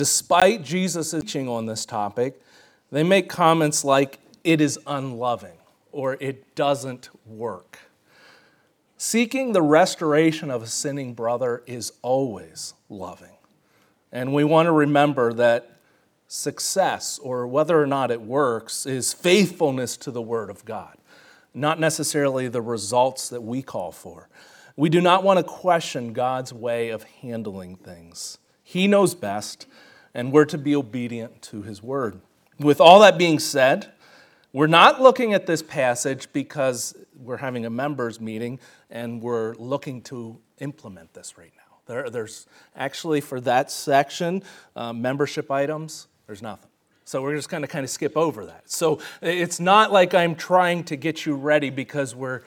Despite Jesus' teaching on this topic, they make comments like, it is unloving, or it doesn't work. Seeking the restoration of a sinning brother is always loving. And we want to remember that success, or whether or not it works, is faithfulness to the Word of God, not necessarily the results that we call for. We do not want to question God's way of handling things. He knows best, and we're to be obedient to His Word. With all that being said, we're not looking at this passage because we're having a members meeting and we're looking to implement this right now. There's actually, for that section, membership items, there's nothing. So we're just going to kind of skip over that. So it's not like I'm trying to get you ready because we're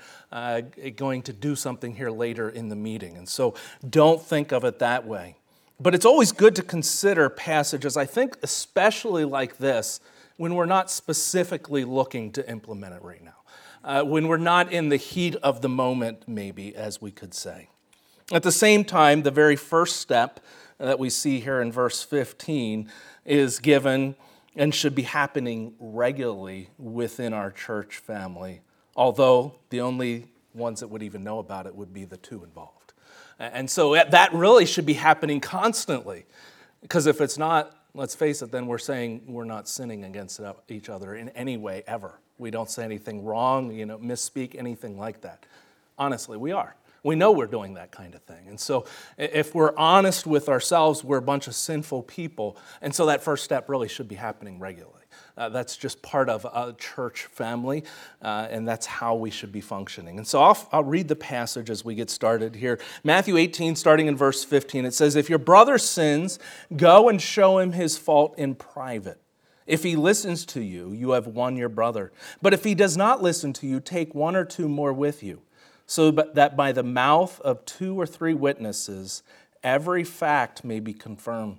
going to do something here later in the meeting. And so don't think of it that way. But it's always good to consider passages, I think especially like this, when we're not specifically looking to implement it right now. When we're not in the heat of the moment, maybe, as we could say. At the same time, the very first step that we see here in verse 15 is given and should be happening regularly within our church family, although the only ones that would even know about it would be the two involved. And so that really should be happening constantly, because if it's not, let's face it, then we're saying we're not sinning against each other in any way ever. We don't say anything wrong, misspeak, anything like that. Honestly, we are. We know we're doing that kind of thing. And so if we're honest with ourselves, we're a bunch of sinful people. And so that first step really should be happening regularly. That's just part of a church family, and that's how we should be functioning. And so I'll read the passage as we get started here. Matthew 18, starting in verse 15, it says, "If your brother sins, go and show him his fault in private. If he listens to you, you have won your brother. But if he does not listen to you, take one or two more with you, so that by the mouth of 2 or 3 witnesses, every fact may be confirmed.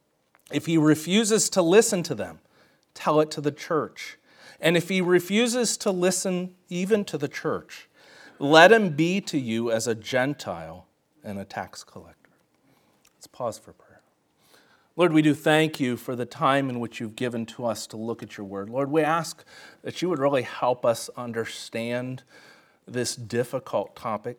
If he refuses to listen to them, tell it to the church. And if he refuses to listen even to the church, let him be to you as a Gentile and a tax collector." Let's pause for prayer. Lord, we do thank you for the time in which you've given to us to look at your word. Lord, we ask that you would really help us understand this difficult topic.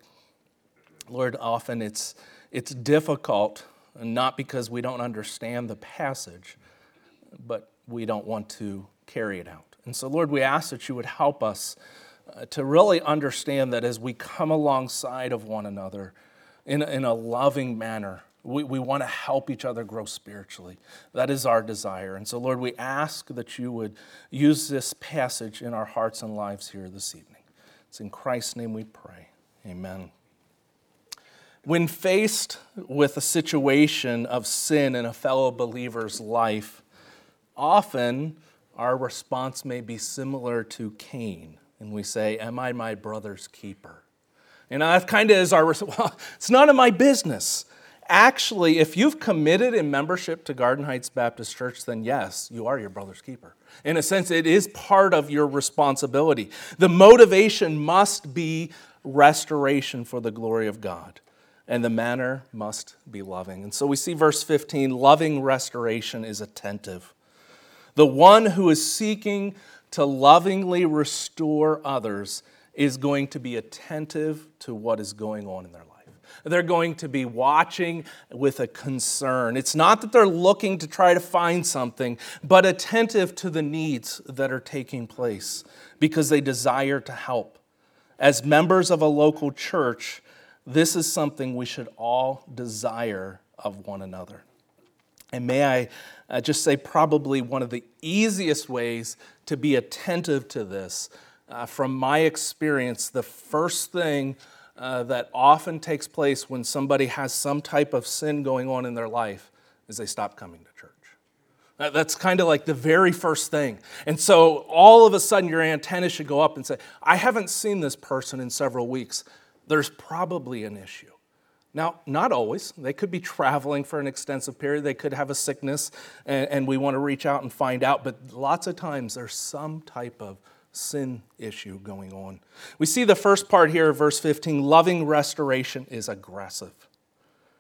Lord, often it's difficult, not because we don't understand the passage, but we don't want to carry it out. And so, Lord, we ask that you would help us to really understand that as we come alongside of one another in a loving manner, we want to help each other grow spiritually. That is our desire. And so, Lord, we ask that you would use this passage in our hearts and lives here this evening. It's in Christ's name we pray. Amen. When faced with a situation of sin in a fellow believer's life, often our response may be similar to Cain, and we say, "Am I my brother's keeper?" And that kind of is our response. Well, it's none of my business. Actually, if you've committed in membership to Garden Heights Baptist Church, then yes, you are your brother's keeper. In a sense, it is part of your responsibility. The motivation must be restoration for the glory of God, and the manner must be loving. And so we see verse 15, loving restoration is attentive. The one who is seeking to lovingly restore others is going to be attentive to what is going on in their life. They're going to be watching with a concern. It's not that they're looking to try to find something, but attentive to the needs that are taking place because they desire to help. As members of a local church, this is something we should all desire of one another. And may I just say probably one of the easiest ways to be attentive to this, from my experience, the first thing that often takes place when somebody has some type of sin going on in their life is they stop coming to church. That's kind of like the very first thing. And so all of a sudden your antenna should go up and say, I haven't seen this person in several weeks. There's probably an issue. Now, not always. They could be traveling for an extensive period. They could have a sickness, and we want to reach out and find out. But lots of times there's some type of sin issue going on. We see the first part here of verse 15, loving restoration is aggressive.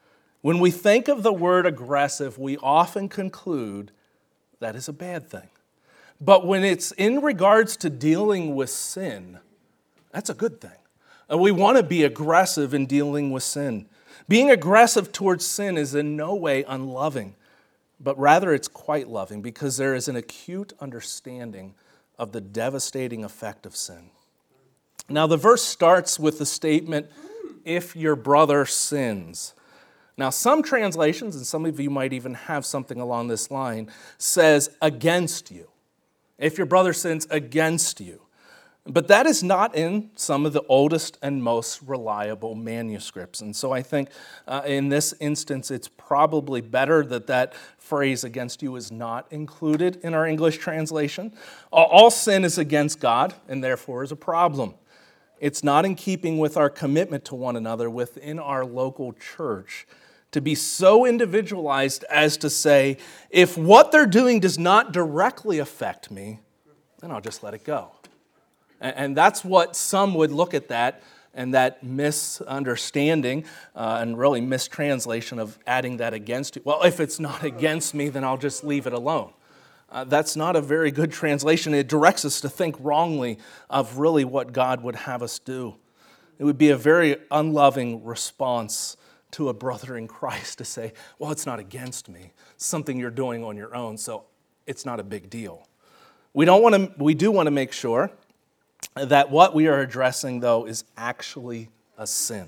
When we think of the word aggressive, we often conclude that is a bad thing. But when it's in regards to dealing with sin, that's a good thing. And we want to be aggressive in dealing with sin. Being aggressive towards sin is in no way unloving, but rather it's quite loving because there is an acute understanding of the devastating effect of sin. Now, the verse starts with the statement, if your brother sins. Now, some translations, and some of you might even have something along this line, says against you. If your brother sins against you. But that is not in some of the oldest and most reliable manuscripts. And so I think in this instance, it's probably better that that phrase against you is not included in our English translation. All sin is against God and therefore is a problem. It's not in keeping with our commitment to one another within our local church to be so individualized as to say, if what they're doing does not directly affect me, then I'll just let it go. And that's what some would look at that, and that misunderstanding and really mistranslation of adding that against you. Well, if it's not against me, then I'll just leave it alone. That's not a very good translation. It directs us to think wrongly of really what God would have us do. It would be a very unloving response to a brother in Christ to say, well, it's not against me. It's something you're doing on your own, so it's not a big deal. We do want to make sure that what we are addressing, though, is actually a sin.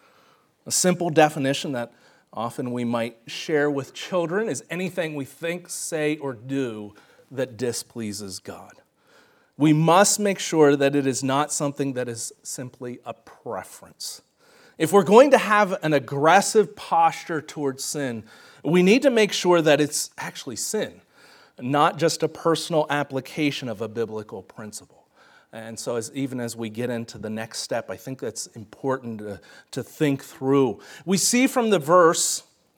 A simple definition that often we might share with children is anything we think, say, or do that displeases God. We must make sure that it is not something that is simply a preference. If we're going to have an aggressive posture towards sin, we need to make sure that it's actually sin, not just a personal application of a biblical principle. And so even as we get into the next step, I think that's important to think through. We see from the verse,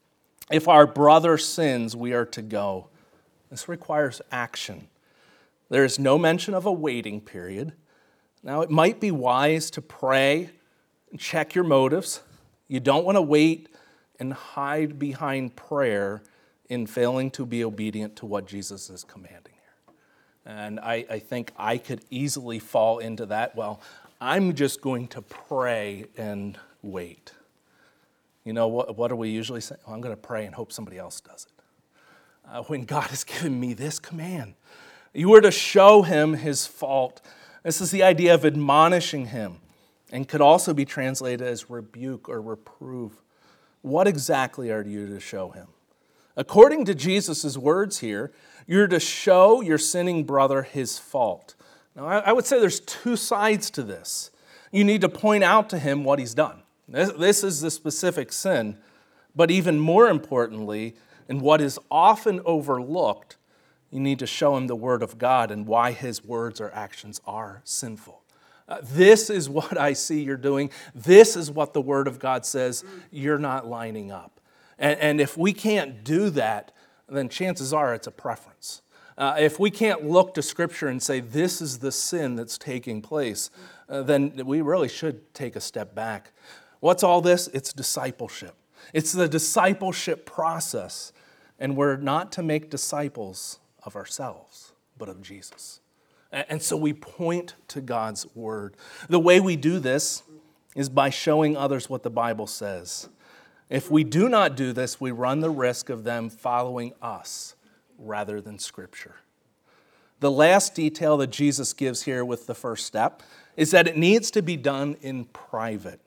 if our brother sins, we are to go. This requires action. There is no mention of a waiting period. Now, it might be wise to pray and check your motives. You don't want to wait and hide behind prayer in failing to be obedient to what Jesus is commanding here. And I think I could easily fall into that. Well, I'm just going to pray and wait. You know, what do we usually say? Well, I'm going to pray and hope somebody else does it. When God has given me this command, you are to show him his fault. This is the idea of admonishing him, and could also be translated as rebuke or reprove. What exactly are you to show him? According to Jesus' words here, you're to show your sinning brother his fault. Now, I would say there's two sides to this. You need to point out to him what he's done. This is the specific sin, but even more importantly, and what is often overlooked, you need to show him the word of God and why his words or actions are sinful. This is what I see you're doing. This is what the Word of God says. You're not lining up. And if we can't do that, then chances are it's a preference. If we can't look to Scripture and say this is the sin that's taking place, then we really should take a step back. What's all this? It's discipleship. It's the discipleship process. And we're not to make disciples of ourselves, but of Jesus. And so we point to God's word. The way we do this is by showing others what the Bible says. If we do not do this, we run the risk of them following us rather than Scripture. The last detail that Jesus gives here with the first step is that it needs to be done in private.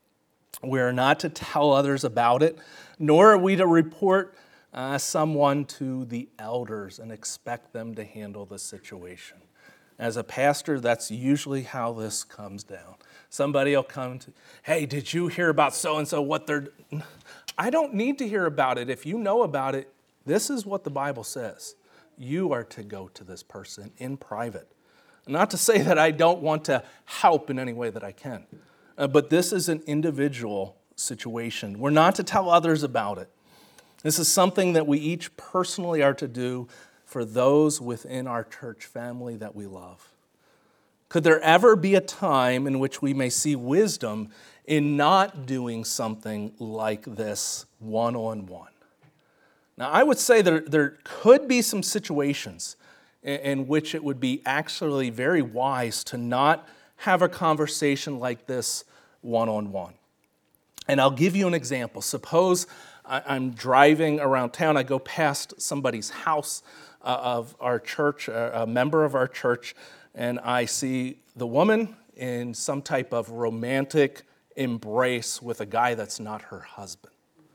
We are not to tell others about it, nor are we to report someone to the elders and expect them to handle the situation. As a pastor, that's usually how this comes down. Somebody will come to, hey, did you hear about so-and-so, what they're... I don't need to hear about it. If you know about it, this is what the Bible says. You are to go to this person in private. Not to say that I don't want to help in any way that I can, but this is an individual situation. We're not to tell others about it. This is something that we each personally are to do for those within our church family that we love. Could there ever be a time in which we may see wisdom in not doing something like this one-on-one? Now, I would say there could be some situations in which it would be actually very wise to not have a conversation like this one-on-one. And I'll give you an example. Suppose I'm driving around town. I go past somebody's house of our church, a member of our church, and I see the woman in some type of romantic embrace with a guy that's not her husband.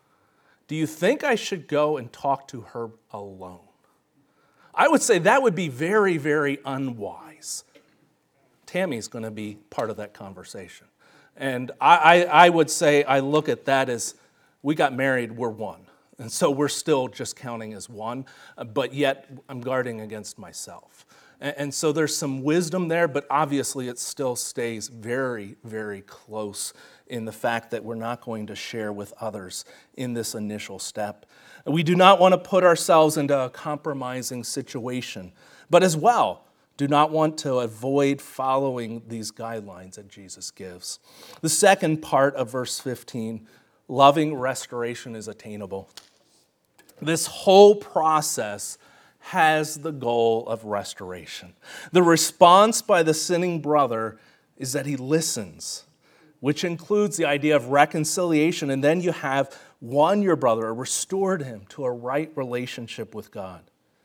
Do you think I should go and talk to her alone? I would say that would be very, very unwise. Tammy's going to be part of that conversation. And I would say I look at that as we got married, we're one. And so we're still just counting as one, but yet I'm guarding against myself. And so there's some wisdom there, but obviously it still stays very, very close in the fact that we're not going to share with others in this initial step. We do not want to put ourselves into a compromising situation, but as well, do not want to avoid following these guidelines that Jesus gives. The second part of verse 15, loving restoration is attainable. This whole process has the goal of restoration. The response by the sinning brother is that he listens, which includes the idea of reconciliation, and then you have won your brother or restored him to a right relationship with God.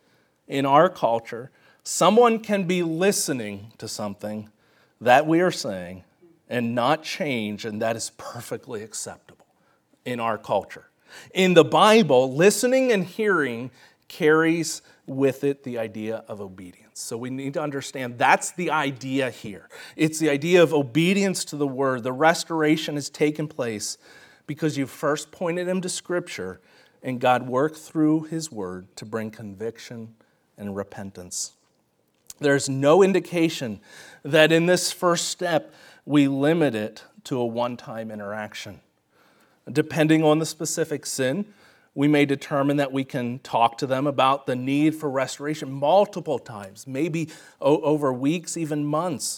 In our culture, someone can be listening to something that we are saying and not change, and that is perfectly acceptable in our culture. In the Bible, listening and hearing carries with it the idea of obedience. So we need to understand that's the idea here. It's the idea of obedience to the word. The restoration has taken place because you first pointed him to Scripture, and God worked through his word to bring conviction and repentance. There's no indication that in this first step we limit it to a one-time interaction. Depending on the specific sin, we may determine that we can talk to them about the need for restoration multiple times, maybe over weeks, even months,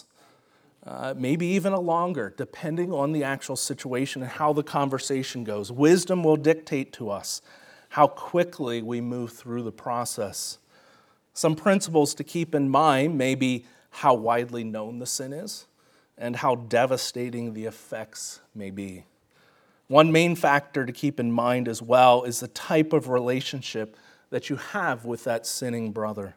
maybe even a longer, depending on the actual situation and how the conversation goes. Wisdom will dictate to us how quickly we move through the process. Some principles to keep in mind may be how widely known the sin is and how devastating the effects may be. One main factor to keep in mind as well is the type of relationship that you have with that sinning brother.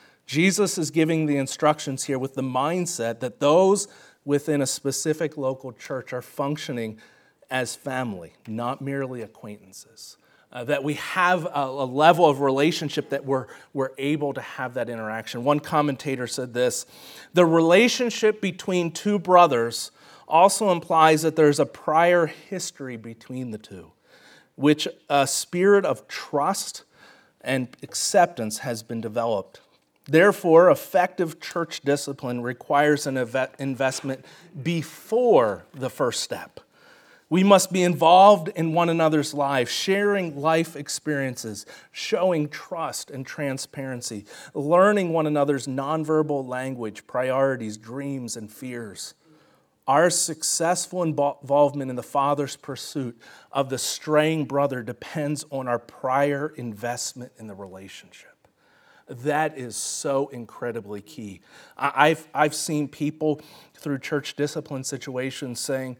Jesus is giving the instructions here with the mindset that those within a specific local church are functioning as family, not merely acquaintances. That we have a level of relationship that we're able to have that interaction. One commentator said this: the relationship between two brothers also implies that there's a prior history between the two, which a spirit of trust and acceptance has been developed. Therefore, effective church discipline requires an investment before the first step. We must be involved in one another's lives, sharing life experiences, showing trust and transparency, learning one another's nonverbal language, priorities, dreams, and fears. Our successful involvement in the Father's pursuit of the straying brother depends on our prior investment in the relationship. That is so incredibly key. I've seen people through church discipline situations saying,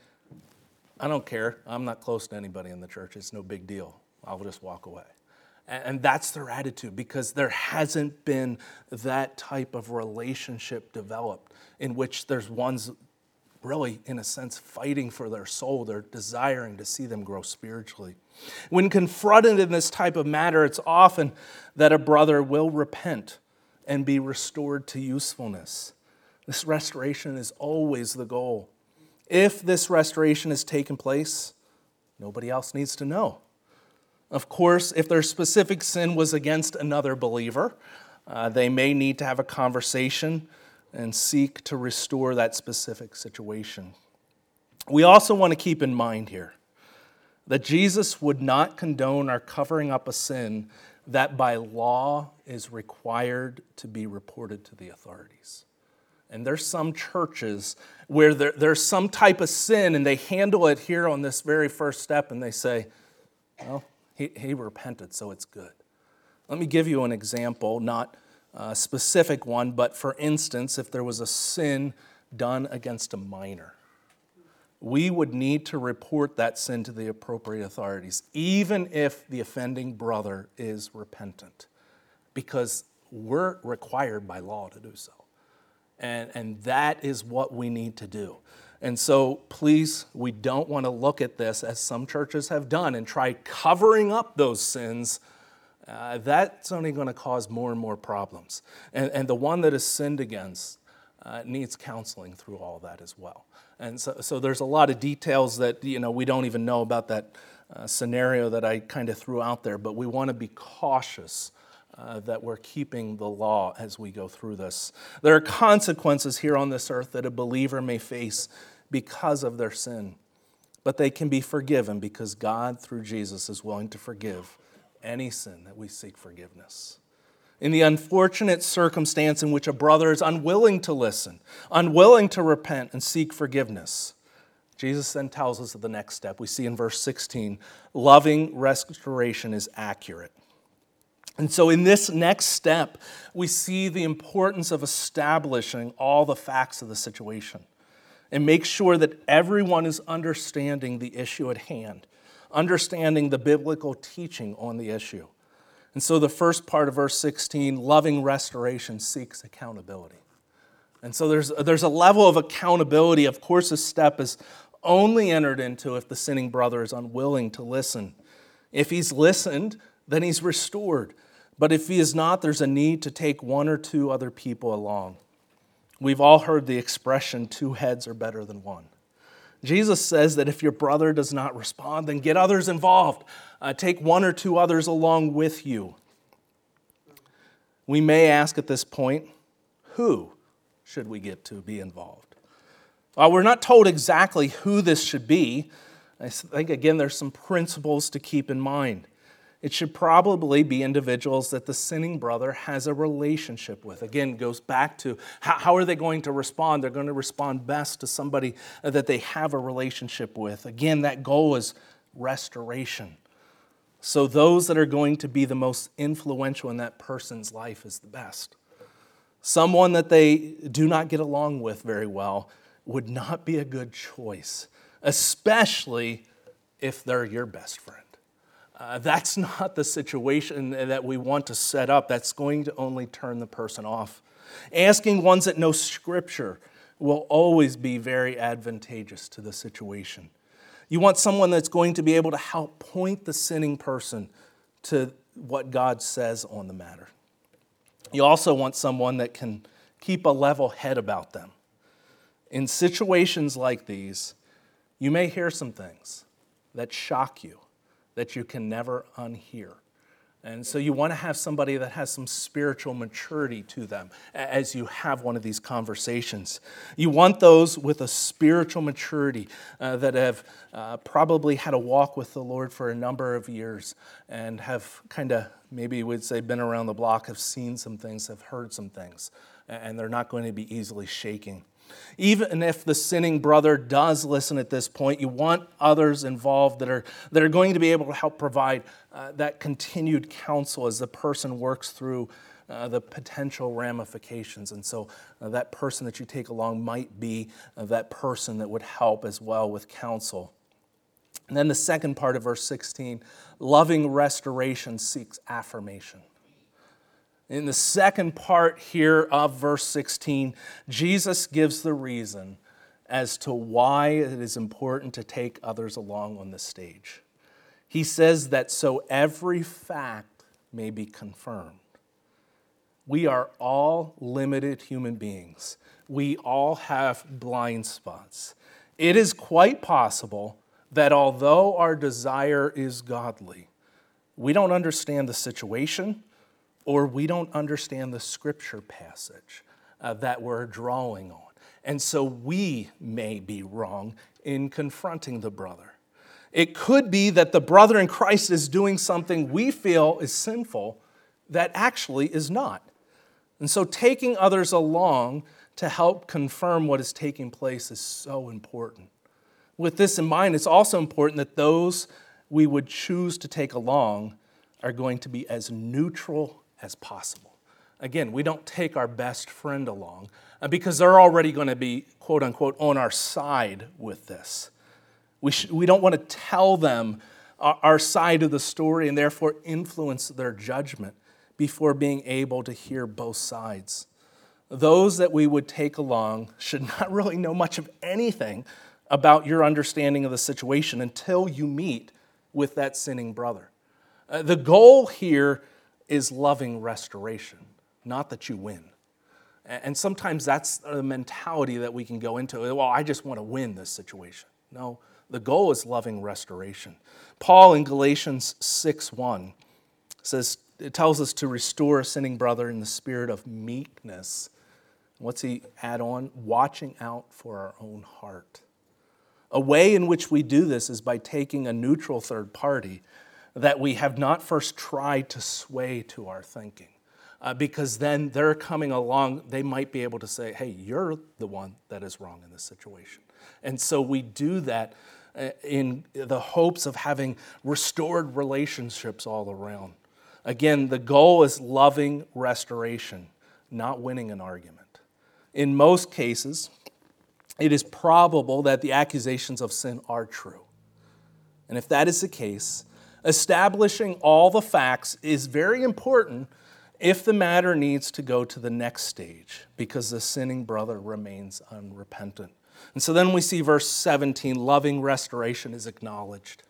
I don't care, I'm not close to anybody in the church, it's no big deal, I'll just walk away. And that's their attitude because there hasn't been that type of relationship developed in which there's one's really, in a sense, fighting for their soul. They're desiring to see them grow spiritually. When confronted in this type of matter, it's often that a brother will repent and be restored to usefulness. This restoration is always the goal. If this restoration has taken place, nobody else needs to know. Of course, if their specific sin was against another believer, they may need to have a conversation and seek to restore that specific situation. We also want to keep in mind here that Jesus would not condone our covering up a sin that by law is required to be reported to the authorities. And there's some churches where there's some type of sin and they handle it here on this very first step and they say, well, he repented, so it's good. Let me give you an example, not a specific one, but for instance, if there was a sin done against a minor, we would need to report that sin to the appropriate authorities, even if the offending brother is repentant, because we're required by law to do so. And that is what we need to do. And so please, we don't want to look at this as some churches have done and try covering up those sins. That's only going to cause more and more problems. And the one that is sinned against needs counseling through all that as well. And so there's a lot of details that we don't even know about that scenario that I kind of threw out there, but we want to be cautious that we're keeping the law as we go through this. There are consequences here on this earth that a believer may face because of their sin, but they can be forgiven because God, through Jesus, is willing to forgive any sin that we seek forgiveness. In the unfortunate circumstance in which a brother is unwilling to listen, unwilling to repent and seek forgiveness, Jesus then tells us of the next step. We see in verse 16, loving restoration is accurate. And so in this next step, we see the importance of establishing all the facts of the situation and make sure that everyone is understanding the issue at hand, understanding the biblical teaching on the issue. And so the first part of verse 16, loving restoration seeks accountability. And so there's a level of accountability. Of course, this step is only entered into if the sinning brother is unwilling to listen. If he's listened, then he's restored. But if he is not, there's a need to take one or two other people along. We've all heard the expression, 2 heads are better than one. Jesus says that if your brother does not respond, then get others involved. Take 1 or 2 others along with you. We may ask at this point, who should we get to be involved? We're not told exactly who this should be. I think, again, there's some principles to keep in mind. It should probably be individuals that the sinning brother has a relationship with. Again, it goes back to how are they going to respond? They're going to respond best to somebody that they have a relationship with. Again, that goal is restoration. So those that are going to be the most influential in that person's life is the best. Someone that they do not get along with very well would not be a good choice, especially if they're your best friend. That's not the situation that we want to set up. That's going to only turn the person off. Asking ones that know Scripture will always be very advantageous to the situation. You want someone that's going to be able to help point the sinning person to what God says on the matter. You also want someone that can keep a level head about them. In situations like these, you may hear some things that shock you, that you can never unhear. And so you want to have somebody that has some spiritual maturity to them as you have one of these conversations. You want those with a spiritual maturity that have probably had a walk with the Lord for a number of years and have kind of, maybe we'd say, been around the block, have seen some things, have heard some things, and they're not going to be easily shaken. Even if the sinning brother does listen at this point, you want others involved that are going to be able to help provide that continued counsel as the person works through the potential ramifications. And so that person that you take along might be that person that would help as well with counsel. And then the second part of verse 16, loving restoration seeks affirmation. In the second part here of verse 16, Jesus gives the reason as to why it is important to take others along on this stage. He says that so every fact may be confirmed. We are all limited human beings. We all have blind spots. It is quite possible that although our desire is godly, we don't understand the situation, or we don't understand the scripture passage that we're drawing on. And so we may be wrong in confronting the brother. It could be that the brother in Christ is doing something we feel is sinful that actually is not. And so taking others along to help confirm what is taking place is so important. With this in mind, it's also important that those we would choose to take along are going to be as neutral as possible. Again, we don't take our best friend along because they're already going to be, quote unquote, on our side with this. We don't want to tell them our side of the story and therefore influence their judgment before being able to hear both sides. Those that we would take along should not really know much of anything about your understanding of the situation until you meet with that sinning brother. The goal here is loving restoration, not that you win. And sometimes that's the mentality that we can go into. Well, I just want to win this situation. No, the goal is loving restoration. Paul in Galatians 6:1 says, it tells us to restore a sinning brother in the spirit of meekness. What's he add on? Watching out for our own heart. A way in which we do this is by taking a neutral third party that we have not first tried to sway to our thinking. Because then they're coming along, they might be able to say, hey, you're the one that is wrong in this situation. And so we do that in the hopes of having restored relationships all around. Again, the goal is loving restoration, not winning an argument. In most cases, it is probable that the accusations of sin are true. And if that is the case, establishing all the facts is very important if the matter needs to go to the next stage, because the sinning brother remains unrepentant. And so then we see verse 17, loving restoration is acknowledged.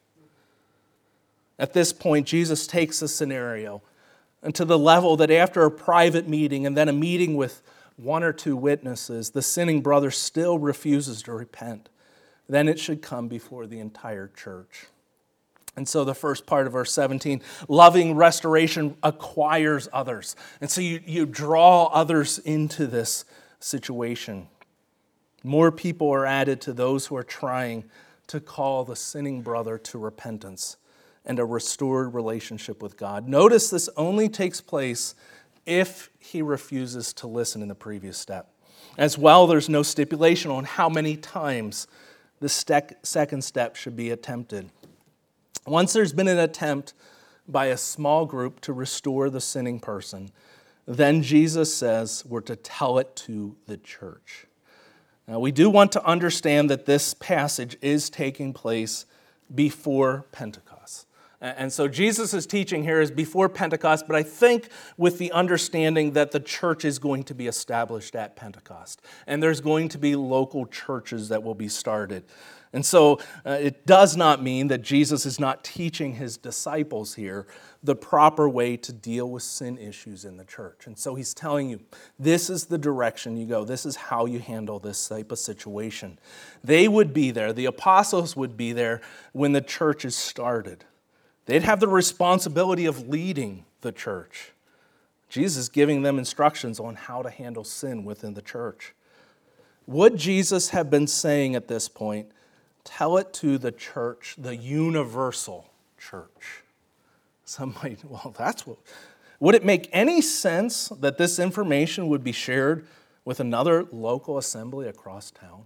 At this point, Jesus takes the scenario and to the level that after a private meeting and then a meeting with one or two witnesses, the sinning brother still refuses to repent. Then it should come before the entire church. And so the first part of verse 17, loving restoration acquires others. And so you draw others into this situation. More people are added to those who are trying to call the sinning brother to repentance and a restored relationship with God. Notice this only takes place if he refuses to listen in the previous step. As well, there's no stipulation on how many times the second step should be attempted. Once there's been an attempt by a small group to restore the sinning person, then Jesus says we're to tell it to the church. Now, we do want to understand that this passage is taking place before Pentecost. And so Jesus' teaching here is before Pentecost, but I think with the understanding that the church is going to be established at Pentecost. And there's going to be local churches that will be started. And so it does not mean that Jesus is not teaching his disciples here the proper way to deal with sin issues in the church. And so he's telling you, this is the direction you go. This is how you handle this type of situation. They would be there. The apostles would be there when the church is started. They'd have the responsibility of leading the church. Jesus giving them instructions on how to handle sin within the church. Would Jesus have been saying at this point, tell it to the church, the universal church? Some might, well, that's what. Would it make any sense that this information would be shared with another local assembly across town?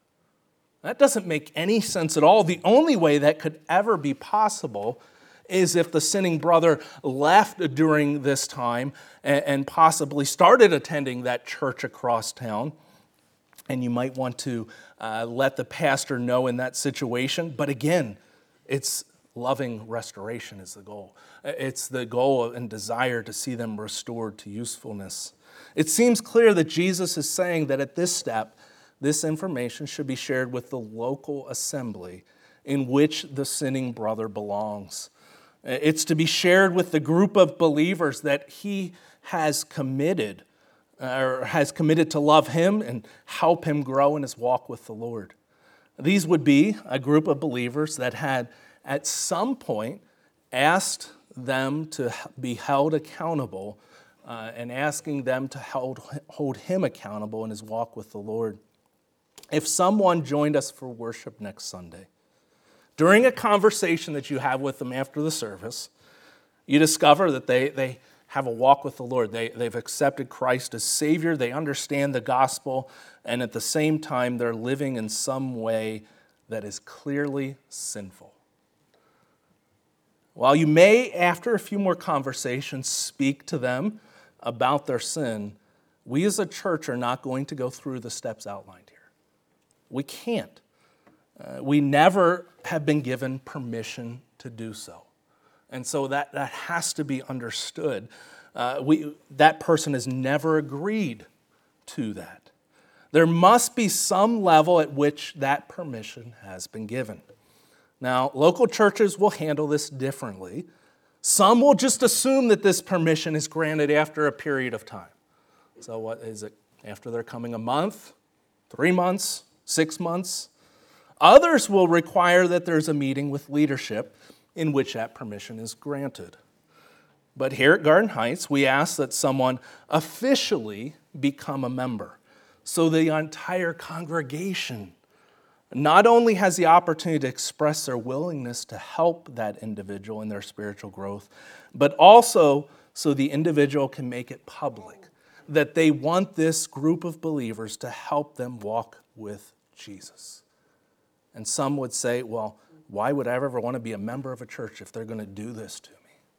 That doesn't make any sense at all. The only way that could ever be possible is if the sinning brother left during this time and possibly started attending that church across town. And you might want to let the pastor know in that situation. But again, it's loving restoration is the goal. It's the goal and desire to see them restored to usefulness. It seems clear that Jesus is saying that at this step, this information should be shared with the local assembly in which the sinning brother belongs. It's to be shared with the group of believers that he has committed to love him and help him grow in his walk with the Lord. These would be a group of believers that had at some point asked them to be held accountable and asking them to hold him accountable in his walk with the Lord. If someone joined us for worship next Sunday, during a conversation that you have with them after the service, you discover that they have a walk with the Lord. They've accepted Christ as Savior. They understand the gospel. And at the same time, they're living in some way that is clearly sinful. While you may, after a few more conversations, speak to them about their sin, we as a church are not going to go through the steps outlined here. We can't. We never have been given permission to do so. And so that has to be understood. That person has never agreed to that. There must be some level at which that permission has been given. Now, local churches will handle this differently. Some will just assume that this permission is granted after a period of time. So what is it? After they're coming a month, 3 months, 6 months? Others will require that there's a meeting with leadership in which that permission is granted. But here at Garden Heights, we ask that someone officially become a member, so the entire congregation not only has the opportunity to express their willingness to help that individual in their spiritual growth, but also so the individual can make it public that they want this group of believers to help them walk with Jesus. And some would say, well, why would I ever want to be a member of a church if they're going to do this to me?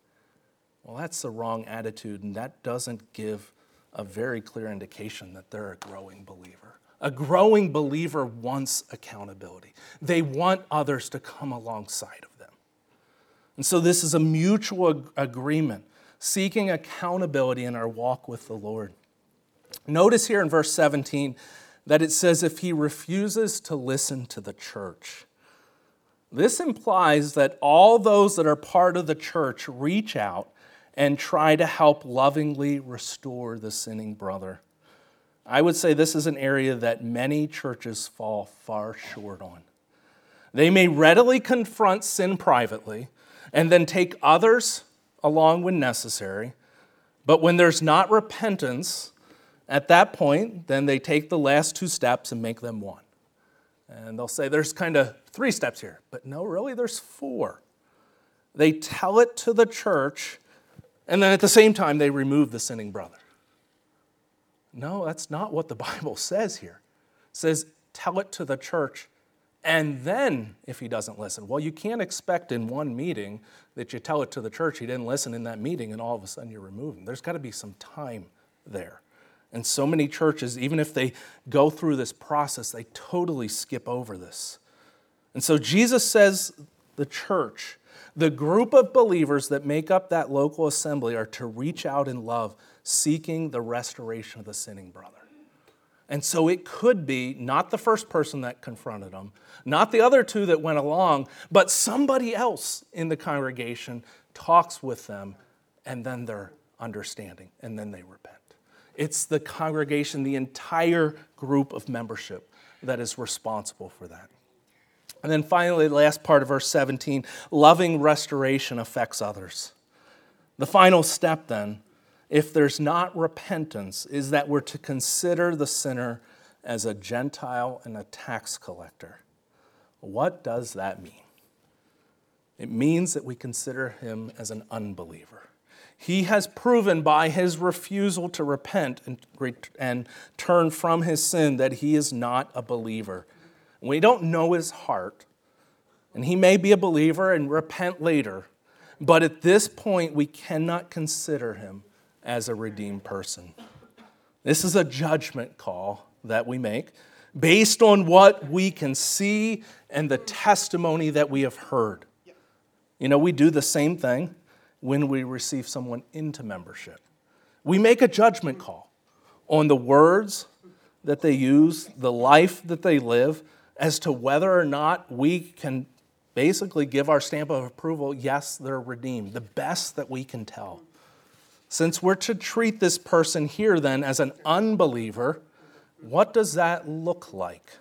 Well, that's the wrong attitude, and that doesn't give a very clear indication that they're a growing believer. A growing believer wants accountability. They want others to come alongside of them. And so this is a mutual agreement, seeking accountability in our walk with the Lord. Notice here in verse 17 that it says, if he refuses to listen to the church. This implies that all those that are part of the church reach out and try to help lovingly restore the sinning brother. I would say this is an area that many churches fall far short on. They may readily confront sin privately and then take others along when necessary, but when there's not repentance, at that point, then they take the last 2 steps and make them one. And they'll say there's kind of 3 steps here, but no, really there's 4. They tell it to the church, and then at the same time they remove the sinning brother. No, that's not what the Bible says here. It says, tell it to the church, and then if he doesn't listen. Well, you can't expect in one meeting that you tell it to the church, he didn't listen in that meeting, and all of a sudden you remove him. There's got to be some time there. And so many churches, even if they go through this process, they totally skip over this. And so Jesus says the church, the group of believers that make up that local assembly, are to reach out in love, seeking the restoration of the sinning brother. And so it could be not the first person that confronted them, not the other 2 that went along, but somebody else in the congregation talks with them, and then they're understanding, and then they repent. It's the congregation, the entire group of membership that is responsible for that. And then finally, the last part of verse 17, loving restoration affects others. The final step then, if there's not repentance, is that we're to consider the sinner as a Gentile and a tax collector. What does that mean? It means that we consider him as an unbeliever. He has proven by his refusal to repent and turn from his sin that he is not a believer. We don't know his heart, and he may be a believer and repent later, but at this point we cannot consider him as a redeemed person. This is a judgment call that we make based on what we can see and the testimony that we have heard. You know, we do the same thing when we receive someone into membership. We make a judgment call on the words that they use, the life that they live, as to whether or not we can basically give our stamp of approval, yes, they're redeemed, the best that we can tell. Since we're to treat this person here then as an unbeliever, what does that look like?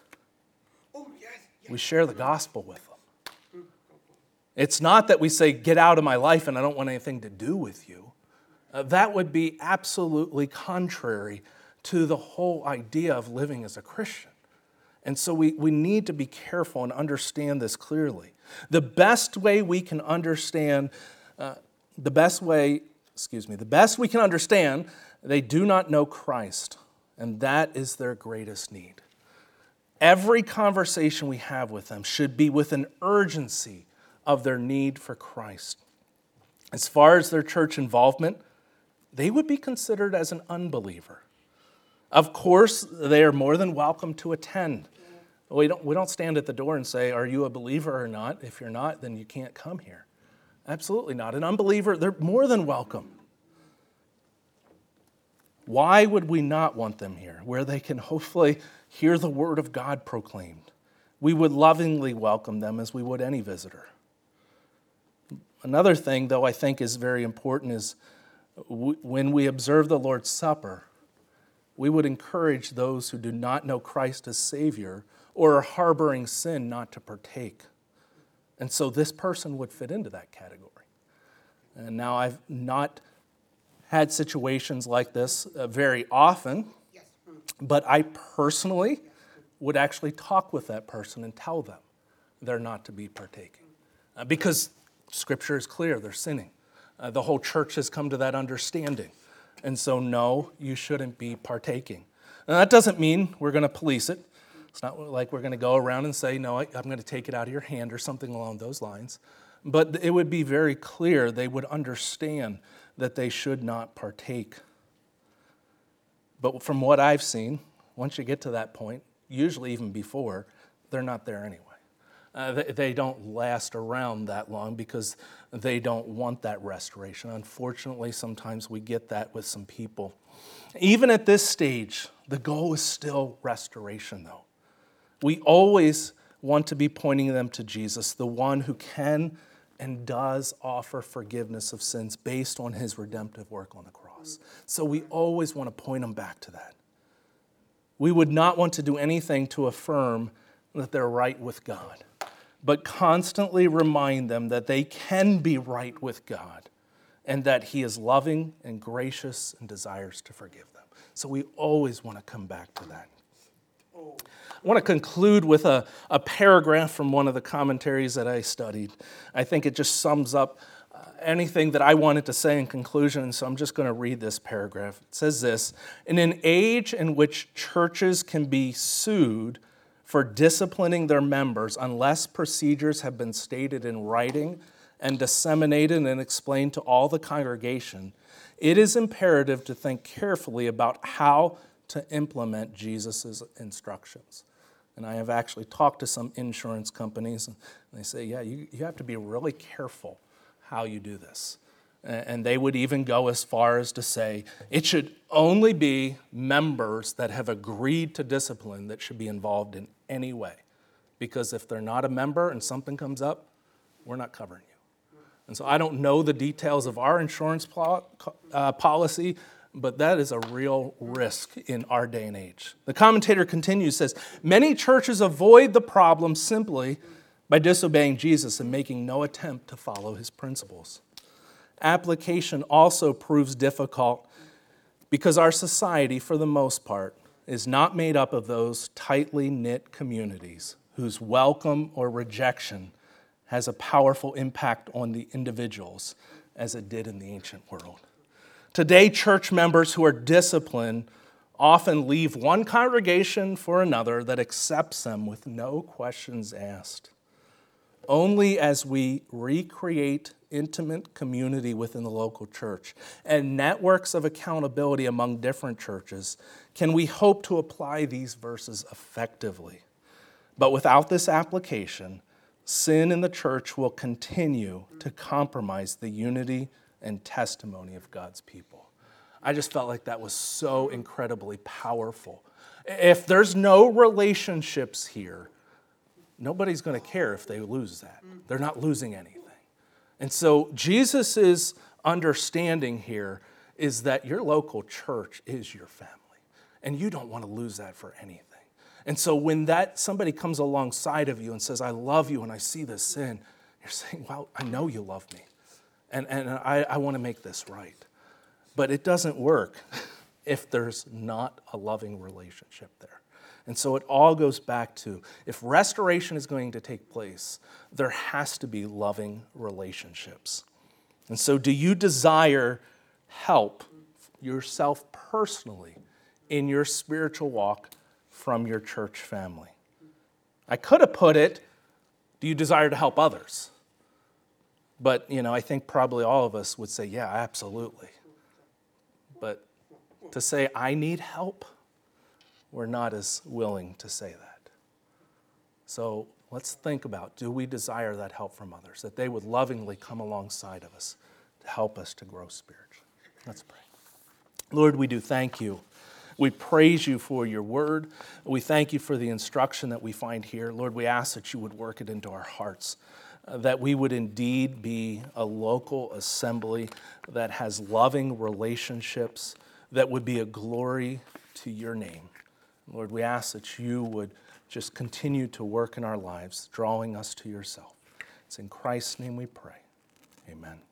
We share the gospel with them. It's not that we say, get out of my life and I don't want anything to do with you. That would be absolutely contrary to the whole idea of living as a Christian. And so we need to be careful and understand this clearly. The best way we can understand, the best we can understand, they do not know Christ, and that is their greatest need. Every conversation we have with them should be with an urgency of their need for Christ. As far as their church involvement, they would be considered as an unbeliever. Of course, they are more than welcome to attend. We don't stand at the door and say, are you a believer or not? If you're not, then you can't come here. Absolutely not. An unbeliever, they're more than welcome. Why would we not want them here, where they can hopefully hear the word of God proclaimed? We would lovingly welcome them as we would any visitor. Another thing, though, I think is very important is when we observe the Lord's Supper, we would encourage those who do not know Christ as Savior or are harboring sin not to partake. And so this person would fit into that category. And now I've not had situations like this very often, but I personally would actually talk with that person and tell them they're not to be partaking. Because Scripture is clear, they're sinning. The whole church has come to that understanding. And so, no, you shouldn't be partaking. Now, that doesn't mean we're going to police it. It's not like we're going to go around and say, no, I'm going to take it out of your hand or something along those lines. But it would be very clear. They would understand that they should not partake. But from what I've seen, once you get to that point, usually even before, they're not there anyway. They don't last around that long because they don't want that restoration. Unfortunately, sometimes we get that with some people. Even at this stage, the goal is still restoration, though. We always want to be pointing them to Jesus, the one who can and does offer forgiveness of sins based on his redemptive work on the cross. So we always want to point them back to that. We would not want to do anything to affirm that they're right with God, but constantly remind them that they can be right with God and that he is loving and gracious and desires to forgive them. So we always want to come back to that. I want to conclude with a paragraph from one of the commentaries that I studied. I think it just sums up anything that I wanted to say in conclusion, so I'm just going to read this paragraph. It says this: in an age in which churches can be sued for disciplining their members unless procedures have been stated in writing and disseminated and explained to all the congregation, it is imperative to think carefully about how to implement Jesus' instructions. And I have actually talked to some insurance companies, and they say, yeah, you have to be really careful how you do this. And they would even go as far as to say it should only be members that have agreed to discipline that should be involved in any way. Because if they're not a member and something comes up, we're not covering you. And so I don't know the details of our insurance policy, but that is a real risk in our day and age. The commentator continues, says, many churches avoid the problem simply by disobeying Jesus and making no attempt to follow his principles. Application also proves difficult because our society, for the most part, is not made up of those tightly knit communities whose welcome or rejection has a powerful impact on the individuals as it did in the ancient world. Today, church members who are disciplined often leave one congregation for another that accepts them with no questions asked. Only as we recreate intimate community within the local church and networks of accountability among different churches can we hope to apply these verses effectively. But without this application, sin in the church will continue to compromise the unity and testimony of God's people. I just felt like that was so incredibly powerful. If there's no relationships here, nobody's going to care if they lose that. They're not losing anything. And so Jesus' understanding here is that your local church is your family, and you don't want to lose that for anything. And so when somebody comes alongside of you and says, I love you and I see this sin, you're saying, well, I know you love me, and I want to make this right. But it doesn't work if there's not a loving relationship there. And so it all goes back to, if restoration is going to take place, there has to be loving relationships. And so do you desire help yourself personally in your spiritual walk from your church family? I could have put it, do you desire to help others? But, I think probably all of us would say, yeah, absolutely. But to say, I need help, we're not as willing to say that. So let's think about, do we desire that help from others, that they would lovingly come alongside of us to help us to grow spiritually? Let's pray. Lord, we do thank you. We praise you for your word. We thank you for the instruction that we find here. Lord, we ask that you would work it into our hearts, that we would indeed be a local assembly that has loving relationships, that would be a glory to your name. Lord, we ask that you would just continue to work in our lives, drawing us to yourself. It's in Christ's name we pray. Amen.